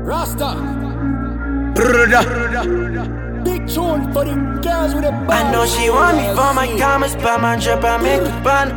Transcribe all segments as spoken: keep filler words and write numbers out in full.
Rasta. Big tune for the girls with the bars. I know she want me for my comments, but my drip I make a bun.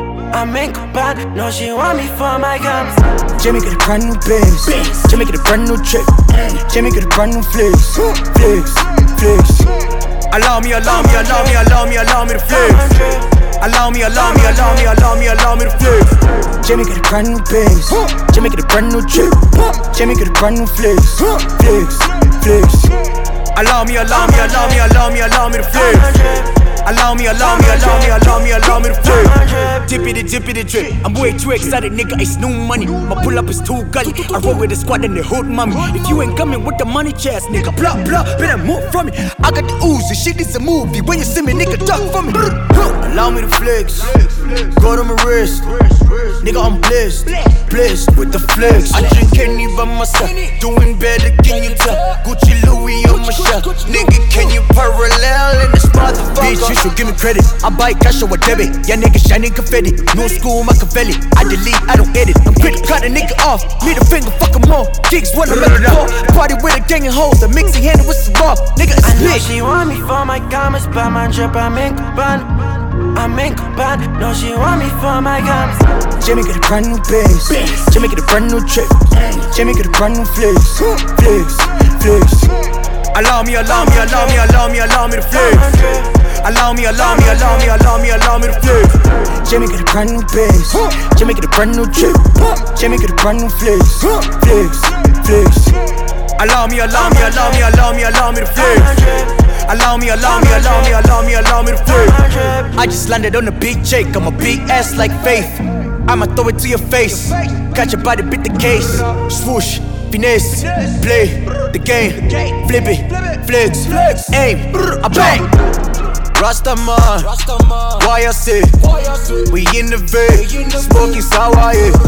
I make a bun. Know she want me for my comments. Jimmy get a brand new bass. Jimmy get a brand new chick. Jimmy get a brand new flex. Flex, flex. Allow me, allow me, allow me, allow me, allow me to flex. Allow me, allow me, allow me, allow me, allow me to flex. Jimmy get a brand new bass. Jimmy get a brand new chick. Jimmy get a brand new flex. Flex, flex. Allow me, allow me, allow me, allow me, allow me to flex. Allow me, allow me, allow me, allow me, allow me to flex. Dippity, dippity, drip. I'm way too excited, nigga. It's new money. My pull up is too gully. I roll with the squad and the hood mommy. If you ain't coming with the money chest, nigga, blah blah, better move from me. I got the ooze, this shit is a movie. When you see me, nigga, duck from me. Allow me to flex. Go to my wrist. Nigga, I'm blessed, blessed with the flex. I drink Henny by myself, doing better, can you tell? Gucci Louis on my shelf. Nigga, can you parallel in this motherfucker? Bitch, you should give me credit. I buy cash or debit. Yeah, nigga, shining confetti. No school, Machiavelli. I delete, I don't edit. I'm quick to cut a nigga off. Middle finger, fuck 'em all. Gigs wanna make it fall. Party with a gang of hoes. The mixing hand with some raw. Nigga, it's I know big. she want me for my comments, but my drip I make a bun. I make a bun. Know she want me for my comments. Jimmy get a brand new bass. Jimmy get a brand new chick. Jimmy get a brand new flex. Flex, flex. Allow me, allow me, allow me, allow me, allow me to flex. Allow me, allow me, allow me, allow me, allow me to flex. Jimmy get a brand new bass. Jimmy get a brand new chick. Jimmy get a brand new flex. Flex, flex. Allow me, allow me, allow me, allow me, allow me to flex. Allow me, allow me, allow me, allow me, allow me to flex. I just landed on a big check. I'm a big ass like Faith. I'ma throw it to your face. Catch your body, beat the case. Swoosh, finesse, play the game. Flip it, flex, aim, I bang. Rastaman, why I say we in the vein, smoking sour.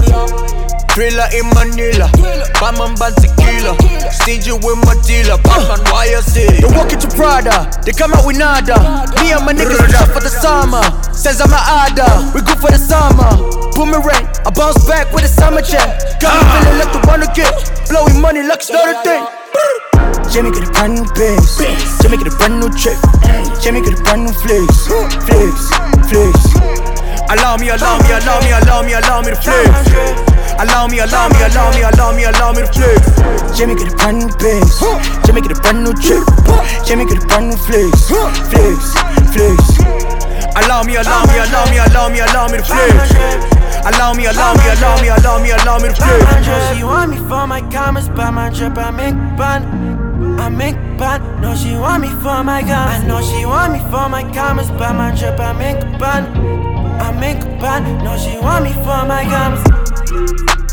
Thriller in Manila, Batman ban tequila. Stingy with my dealer, Batman why I say. They walk into Prada, they come out with nada. Me and my niggas we up for the summer. Says I'm a ada, we go for the summer. Boomerang, I bounce back with a summer check. Got me feeling like the one again. Blowing money like it's not a thing. Jimmy get a brand new bass. Jimmy get a brand new chick. Jimmy get a brand new flex. Flex, flex. Allow me, allow me, allow me, allow me, allow me to flex. Allow me, allow me, allow me, allow me, allow me to flex. Jimmy get a brand new bass. Jimmy get a brand new chick. Jimmy get a brand new flex. Flex, flex. Allow me, allow me, allow me, allow me, allow me to flex. Allow me, allow me, allow me, allow me, allow me to flex. She want me for my comments, but my drip I make bun. I make bun. Know she want me for my comments. I know she want me for my comments, but my drip I make bun. I make a bun. Know she want me for my comments.